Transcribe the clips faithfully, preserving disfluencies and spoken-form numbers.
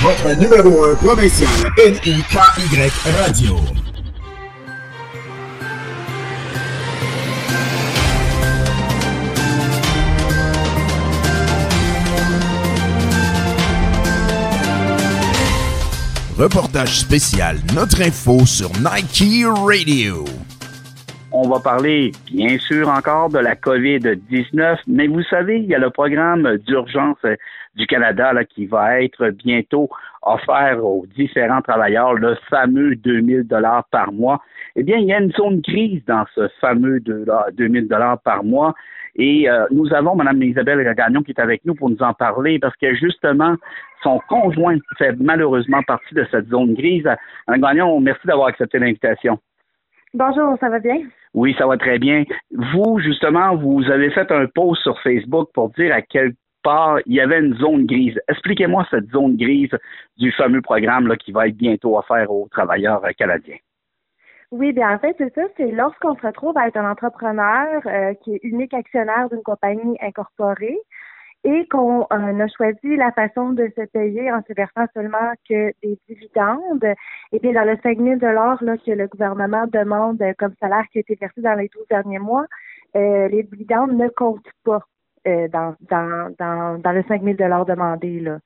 votre numéro un provincial N I K Y Radio. Reportage spécial Notre Info sur Nike Radio. On va parler, bien sûr, encore de la covid dix-neuf, mais vous savez, il y a le programme d'urgence du Canada là, qui va être bientôt offert aux différents travailleurs, le fameux deux mille dollars par mois. Eh bien, il y a une zone grise dans ce fameux deux mille dollars par mois. Et euh, nous avons Mme Isabelle Gagnon qui est avec nous pour nous en parler parce que justement, son conjoint fait malheureusement partie de cette zone grise. Mme Gagnon, merci d'avoir accepté l'invitation. Bonjour, ça va bien? Oui, ça va très bien. Vous, justement, vous avez fait un post sur Facebook pour dire à quel part il y avait une zone grise. Expliquez-moi cette zone grise du fameux programme là, qui va être bientôt offert aux travailleurs canadiens. Oui, bien en fait, c'est ça, c'est lorsqu'on se retrouve à être un entrepreneur euh, qui est unique actionnaire d'une compagnie incorporée et qu'on euh, a choisi la façon de se payer en se versant seulement que des dividendes. Et bien, dans le cinq mille dollars là, que le gouvernement demande comme salaire qui a été versé dans les douze derniers mois, euh, les dividendes ne comptent pas euh, dans, dans, dans, dans le cinq mille dollars demandé, là.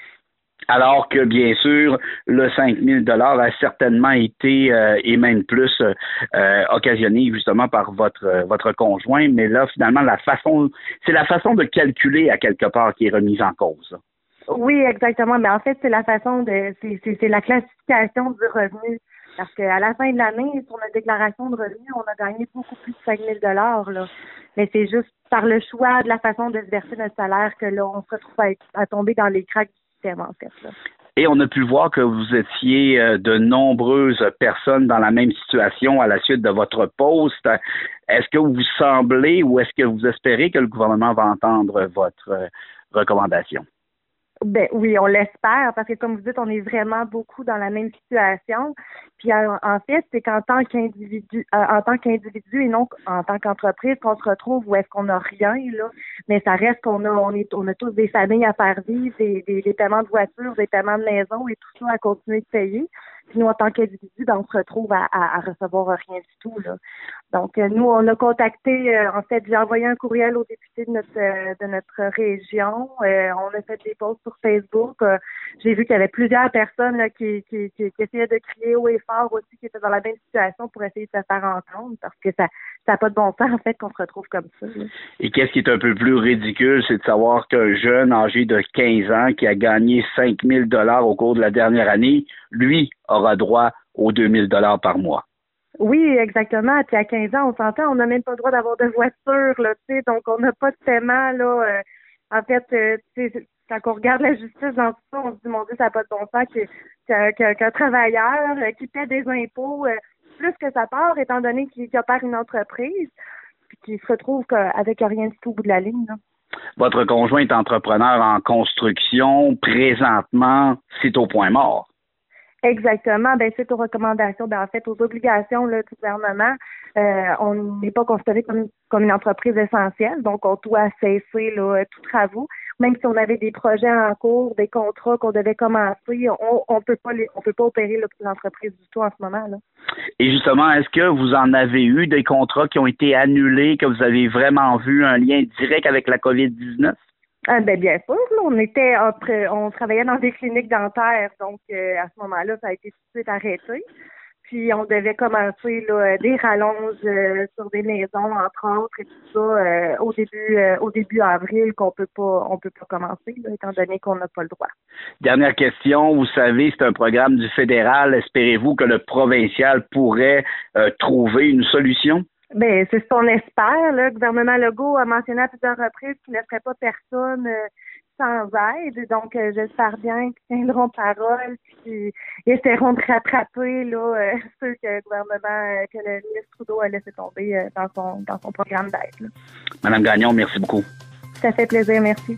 Alors que, bien sûr, le cinq mille dollars a certainement été, euh, et même plus, euh, occasionné justement par votre euh, votre conjoint. Mais là, finalement, la façon, c'est la façon de calculer à quelque part qui est remise en cause. Oui, exactement. Mais en fait, c'est la façon de, c'est, c'est, c'est la classification du revenu. Parce qu'à la fin de l'année, sur notre déclaration de revenus, on a gagné beaucoup plus de cinq mille dollars, là. Mais c'est juste par le choix de la façon de se verser notre salaire que là, on se retrouve à, à tomber dans les cracks. En fait, là. Et on a pu voir que vous étiez euh, de nombreuses personnes dans la même situation à la suite de votre poste. Est-ce que vous semblez ou est-ce que vous espérez que le gouvernement va entendre votre euh, recommandation? Ben oui, on l'espère parce que comme vous dites, on est vraiment beaucoup dans la même situation. Puis en, en fait, c'est qu'en tant qu'individu, euh, en tant qu'individu et non en tant qu'entreprise, qu'on se retrouve où est-ce qu'on n'a rien là, mais ça reste qu'on a, on est, on a tous des familles à faire vivre, des, des, des paiements de voitures, des paiements de maison et tout ça à continuer de payer. Puis nous, en tant qu'individu, ben, on se retrouve à, à, à recevoir rien du tout là. Donc euh, nous, on a contacté, euh, en fait, j'ai envoyé un courriel aux députés de notre euh, de notre région. Euh, on a fait des posts sur Facebook. Euh, j'ai vu qu'il y avait plusieurs personnes là, qui, qui, qui, qui essayaient de crier haut et fort aussi, qui étaient dans la même situation pour essayer de se faire entendre parce que ça ça n'a pas de bon sens en fait qu'on se retrouve comme ça. Là. Et qu'est-ce qui est un peu plus ridicule, c'est de savoir qu'un jeune âgé de quinze ans qui a gagné cinq mille dollars au cours de la dernière année, lui aura droit aux deux mille dollars par mois. Oui, exactement. Puis à quinze ans, on s'entend, on n'a même pas le droit d'avoir de voiture, là, tu sais, donc on n'a pas de paiement, là. Euh, en fait, euh, tu sais, quand on regarde la justice dans tout ça, on se dit, mon Dieu, ça n'a pas de bon sens que, que, que, qu'un travailleur euh, qui paie des impôts euh, plus que sa part, étant donné qu'il, qu'il opère une entreprise, puis qu'il se retrouve avec rien du tout au bout de la ligne, là. Votre conjoint est entrepreneur en construction. Présentement, c'est au point mort. Exactement. Ben, c'est aux recommandations, ben, en fait, aux obligations là, du gouvernement. Euh, on n'est pas considéré comme, comme une entreprise essentielle, donc on doit cesser là, tous travaux. Même si on avait des projets en cours, des contrats qu'on devait commencer, on on peut pas les, on peut pas opérer là, pour l'entreprise du tout en ce moment là. Et justement, est-ce que vous en avez eu des contrats qui ont été annulés, que vous avez vraiment vu un lien direct avec la covid dix-neuf? Ah, ben bien sûr, là, on était après, on travaillait dans des cliniques dentaires, donc euh, à ce moment-là, ça a été tout de suite arrêté. Puis on devait commencer là, des rallonges euh, sur des maisons, entre autres, et tout ça euh, au début euh, au début avril qu'on peut pas on peut pas commencer, là, étant donné qu'on n'a pas le droit. Dernière question, vous savez, c'est un programme du fédéral. Espérez-vous que le provincial pourrait euh, trouver une solution? Ben, c'est ce qu'on espère. Là. Le gouvernement Legault a mentionné à plusieurs reprises qu'il ne laisserait pas personne euh, sans aide. Donc, euh, j'espère bien qu'ils tiendront parole puis ils essaieront de rattraper là, euh, ceux que le gouvernement, euh, que le ministre Trudeau a laissé tomber euh, dans son dans son programme d'aide. Là. Madame Gagnon, merci beaucoup. Ça fait plaisir, merci.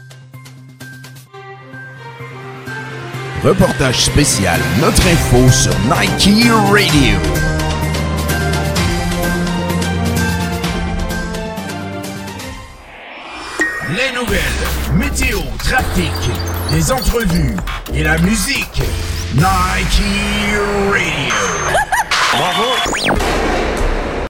Reportage spécial Notre Info sur Nike Radio. Les nouvelles, météo, trafic, des entrevues et la musique. Nike Radio.